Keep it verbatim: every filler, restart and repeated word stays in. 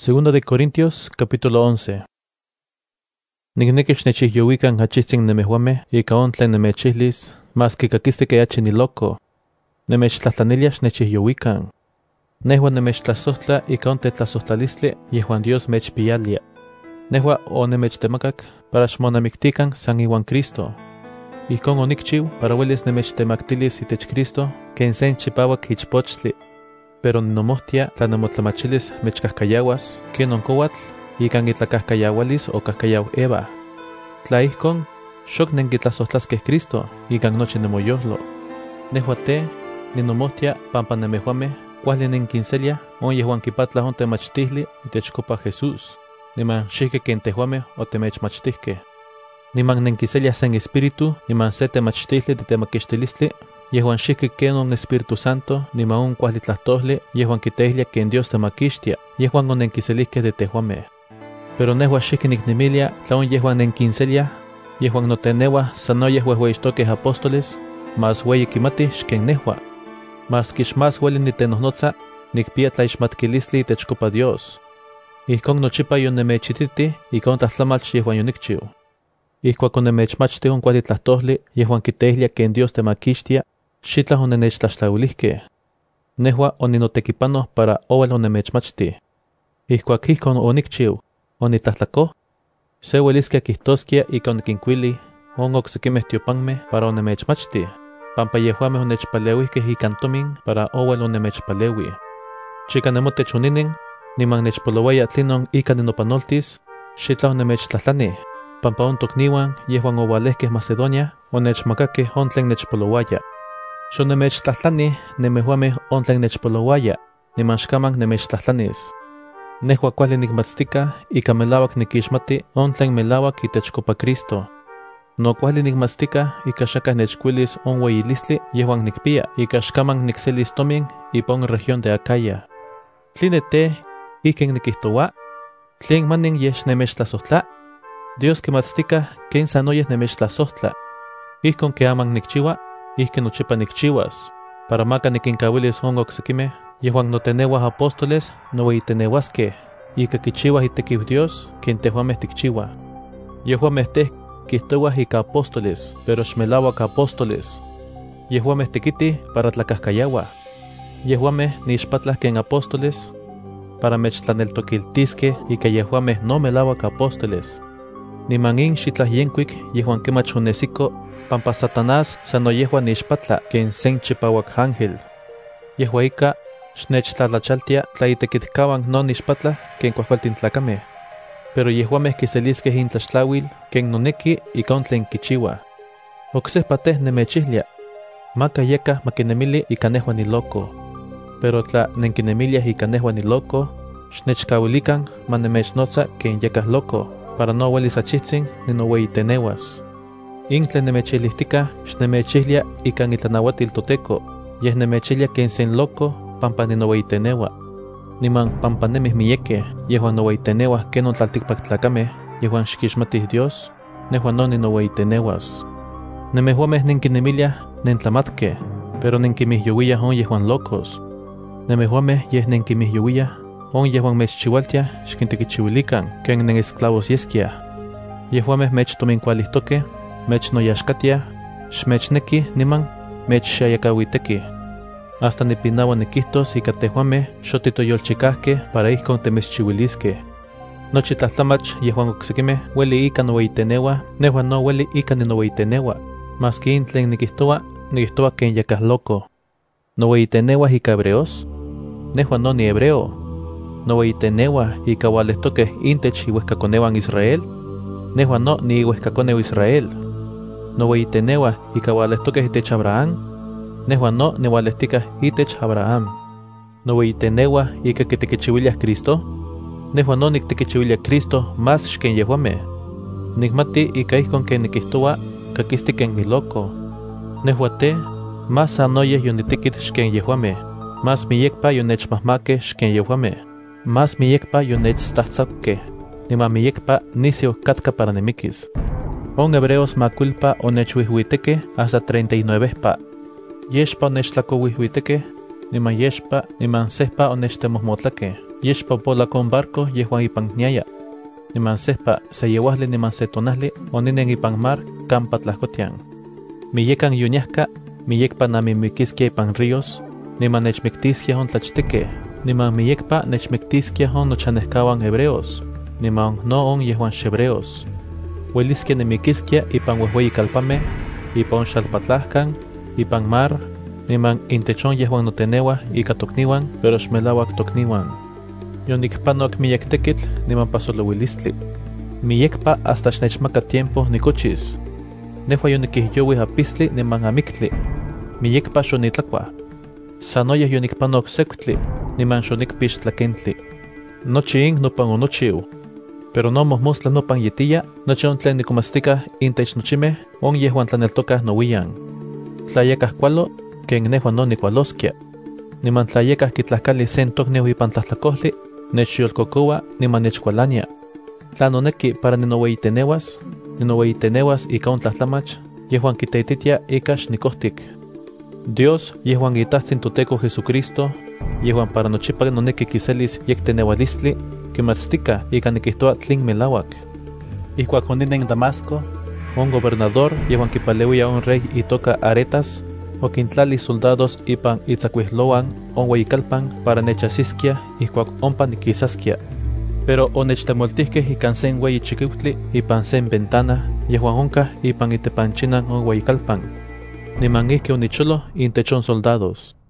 Segunda de Corintios, capítulo once. Nicnequix nechihyowican achitzin nemehuameh ika ontlen nemechihlis, mas que caquiste achi ni loco. Nemechtlahtlanilias nechihyowican. Nehua nemechtlasohtla ika onte tlasohtlalistli yehuan Dios mechpialia. Nehua o nemechtemacac para xmonamictican san iwan Cristo. Icon onicchiu para huelis nemechtemactilis itech Cristo ken sen chipauac ichpochtli. Pero ninomohtia tlanemotamachilis mechcahcayahuas ken oncouatl ikan itlacahcayahualis o cahcayau Eva. Tla ihcon, xoc nenkitlasohtlaskeh Cristo ikan nochi nemoyohlo. Nehua te, ninomohtia pampa nemehuameh cuali nenkinselia on yehuan kipatlah on temachtihli itechcopa Jesús, niman xihque ken tehuameh o temechmachtihqueh. Niman nenkiselia sen espíritu niman se temachtihli de temaquixtilistli, yehuan xihque ken on Espíritu Santo niman on cuali tlahtolli yehuan kitehlia ken Dios temaquixtia, yehuan onenkiselihqueh de tehuameh. Pero nehua xihque nicnemilia tla on yehuan nenkinselia, yehuan noteneuah sanoyeh uehueixtoqueh apóstoles, mas ueyi kimatih xken nehua. Mas kix mas ueli nitenohnotza, nikpia tlaixmatkilistli itechcopa Dios. Ihcon nochipa yonemechititi ika tlahtlamalch yehuan yonikchiu. Ihcuac onemechmachtih on cuali tlahtolli yehuan kitehlia ken Dios temaquixtia, xitlah onenechtlaxtlauilihqueh. Nehua oninotekipanoh para ouel onemechmachtih. Ihcuac ihcon onikchiu, onitlahtlacoh, se uelisquia quihtosquia ika oniquincuili on ocsequimeh tiopanmeh para onemechmachtih, pampa yehuameh onechpaleuihqueh ikan tomin para ouel onemechpaleui. Chica nemotech oninen, niman nechpolouaya tlinon ika ninopanoltis, xitlah onemechtlahtlani, pampa on tocniuan yehuan oualehqueh Macedonia onechmacaqueh on tlen nechpolouaya. Xonemechtlahtlani nemehuameh on tlen nechpolouaya, niman xcaman nemechtlahtlanis. Nehua cuali nicmatztica ika melauac niquixmati on tlen melauac itechcopa Cristo. No cuali nicmatztica ika xacah nechcuilis on ueyilistli yehuan nicpia ika xcaman nicselis tomin ipa on región de Acaya. Tline te, iken niquihtoua, tlen manin yex nemechtlasohtla, Dios kimatztica ken sanoyeh nemechtlasohtla. Ihcon que aman nicchiua, ihken nochipa nicchiuas, para maka niquincahuilis on ocsequimeh yehuan noteneuah apóstoles noueyiteneuasqueh, ika quichiuah itequiu Dios ken tehuameh ticchiuah. Yehuameh teh quihtouah ika apóstoles, pero xmelauac apóstoles. Yehuameh tiquitih para tlacahcayauah. Yehuameh nixpatlah ken apóstoles, para mechtlaneltoquiltisqueh ika yehuameh no melauac apóstoles. Niman in xitlah yencuic yehuan quemach onesico, pampa Satanás sano yehuan nixpatla ken sen chipauac ángel. Yehua ika xnechtlatlachaltia tla itequitcahuan no nixpatla ken cuahcualtin tlacameh. Pero yehuameh quiselisqueh intlaxtlauil ken noneki ika on tlen quichiua. Ocsehpa teh nemechihlia, maka yeka maquinemili ika nehua ni loco. Pero tla nenquinemiliah ika nehua ni loco, xnechcauilican manemechnotza ken yekah loco, para no uelis achitzin ninoueyiteneuas. In tlen nemechilihtica xnemechihlia ika nitlanauatil toteco, yeh nemechihlia ken sen loco pampa ninoueyiteneua. Niman pampa nemih miyekeh yehuan noueyiteneuah ken on tlalticpac tlacameh yehuan xquixmatih Dios, nehua no ninoueyiteneuas. Nemehuameh nenquinemiliah nentlamatkeh, pero nenquimihyowiah on yehuan locos. Nemehuameh yeh nenquimihyowiah on yehuan mechchiualtiah xquintequichiuilican ken nen esclavos yesquiah. Yehuameh mechtomincualihtoqueh, mechnoyaxcatiah, xmechneki niman mechxayacauitequih. Hasta nipinaua niquihtos ika tehuameh xotitoyolchicahqueh para ihcon temechchiuilisqueh. Nochi tlahtlamach yehuan ocsequimeh ueli ika noueyiteneuah, nehua no ueli ika ninoueyiteneua, masque in tlen niquihtoua, niquihtoua ken yekah loco. ¿Noueyiteneuah ika hebreos? Nehua no ni hebreo. ¿Noueyiteneuah ika ualehtoqueh intech iuehcaconeuan Israel? Nehua no ni iuehcaconeu Israel. ¿Noueyiteneuah ika ualehtoqueh itech Abraham? Nehua no niualehticah itech Abraham. ¿Noueyiteneuah ika quitequichiuiliah Cristo? Nehua no nictequichiuilia Cristo mas xken yehuameh. Nicmati ika ihcon ken niquihtoua caquisti ken ni loco. Nehua te, mas sanoyeh yonitequit xken yehuameh, mas miyekpa yonechmahmaqueh xken yehuameh, mas miyekpa yonechtzahtzauqueh, niman miyekpa nisi ocatca para nemiquis. On hebreos macuilpa onechuihuitequeh hasta treinta y nuevehpa. Yexpa onechtlacohuihuitequeh, niman yexpa niman sehpa onechtemohmotlakeh, yexpa pola con barco yehuan ipan niaya. Niman sehpa se yewahli niman se tonahli oninen ipan mar campa tlahcotian. Miyekan yuñahka, miyekpa namimikiskia ipan ríos, niman nechmiktiskia on tlachtique, niman miyekpa nechmiktiskia on nochanehkawan hebreos, niman no on yehuan xhebreos. Hueliskia nimikiskia ipan wehweyi kalpameh, ipan xalpatlahkan, ipan mar, niman intechon yehuan notenewa ika tokniwan, pero xmelawak tokniwan. Yonikpanok miyek tekitl niman pasolowilistli. Miyekpa hasta xnechmaka tiempo nikochis. Nehua yonikihyowi apistli niman amiktli. Miyekpa xonitlakua. Sanoyeh yonikpanok sektli, niman xonikpix tlakentli. Nochi in nopan onochiu. Pero no mohmostla nopan yetiya, nochi on tlen nikomastikah intech nochimeh, on yehuan tlaneltokah nowiyan. Tlayekah kualo, ken nehua no nikualoskia. Niman tlayekah kitlahkali sen tokniu ipan tlahtlakohtli, nechyolkokowa niman nechkualania. Tla noneki para ninoweyitenewas, ninoweyitenewas ika on tlahtlamach, yehuan kiteititia ika xnikohtik. Dios yehuan itahtzin toTeko Jesucristo, yehuan para nochipa noneki kiselis yektenewalistli, kimatztika ika nikihtoa tlin melawak. Ihkuak oninen Damasco, on gobernador yehuan kipaleuia on rey itoka Aretas, okintlali soldados ipan itzakuihlowan on weyikalpan para nechasiskia ihkuak ompa nikisaskia. Pero onechtemoltihkeh ikan sen weyi chikiutli ipan sen ventana yehuan onkah ipan itepanchinan on weyikalpan. Niman ihki onicholo intech on soldados.